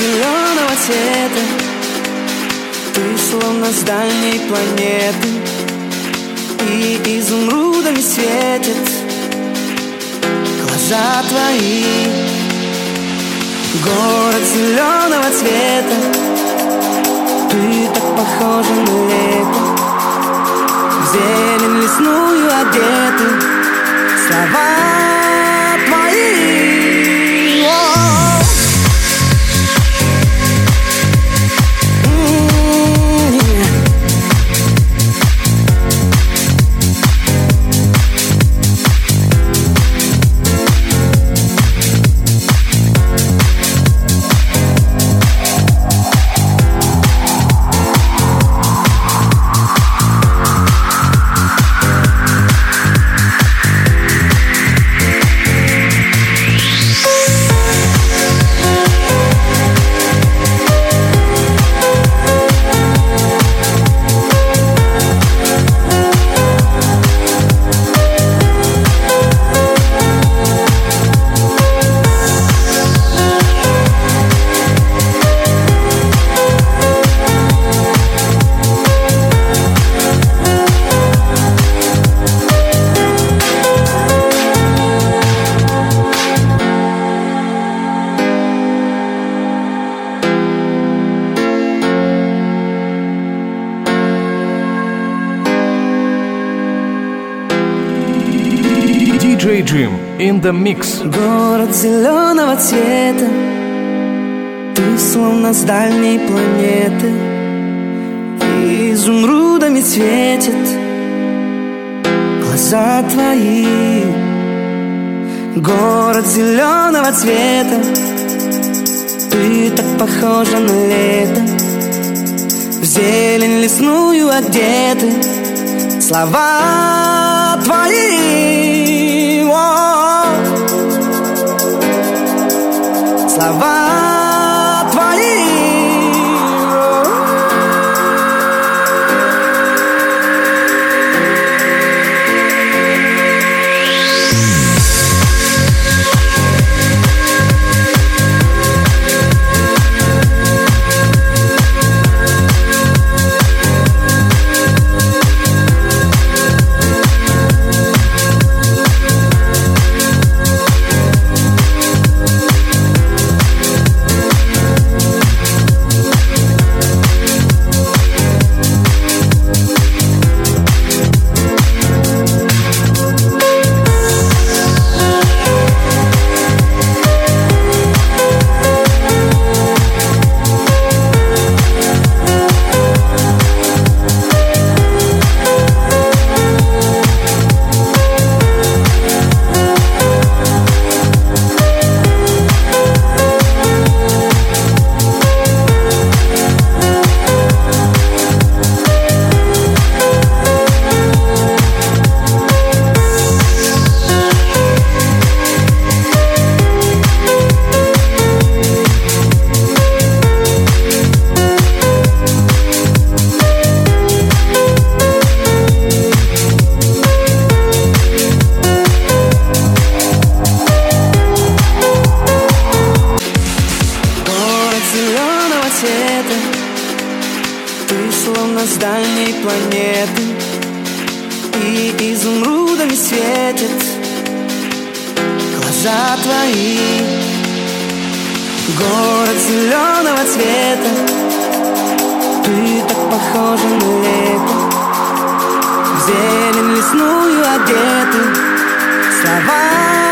зеленого цвета, ты словно с дальней планеты, и изумрудами светят глаза твои. Город зеленого цвета, ты так похожа на лето, в зелень лесную одеты слова твои. DJ Jim in the mix. Город зеленого цвета, ты словно с дальней планеты, и изумрудами светят глаза твои. Город зеленого цвета, ты так похожа на лето, в зелень лесную одеты слова твои. Слова твои. Ты словно с дальней планеты, и изумрудами светят глаза твои. Город зеленого цвета, ты так похожа на лето, в зелень лесную одеты слова